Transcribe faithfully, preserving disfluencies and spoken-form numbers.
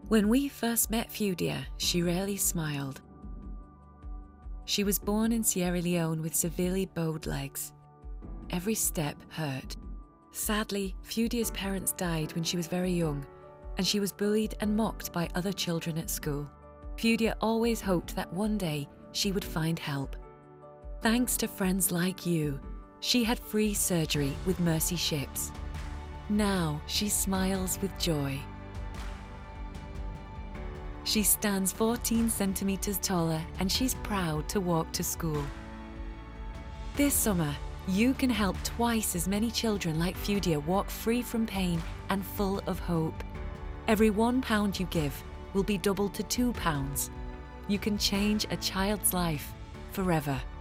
When we first met Fudia, she rarely smiled. She was born in Sierra Leone with severely bowed legs. Every step hurt. Sadly, Fudia's parents died when she was very young, and she was bullied and mocked by other children at school. Fudia always hoped that one day she would find help. Thanks to friends like you, she had free surgery with Mercy Ships. Now she smiles with joy. She stands fourteen centimeters taller and she's proud to walk to school. This summer, you can help twice as many children like Fudia walk free from pain and full of hope. Every one pound you give will be doubled to two pounds. You can change a child's life forever.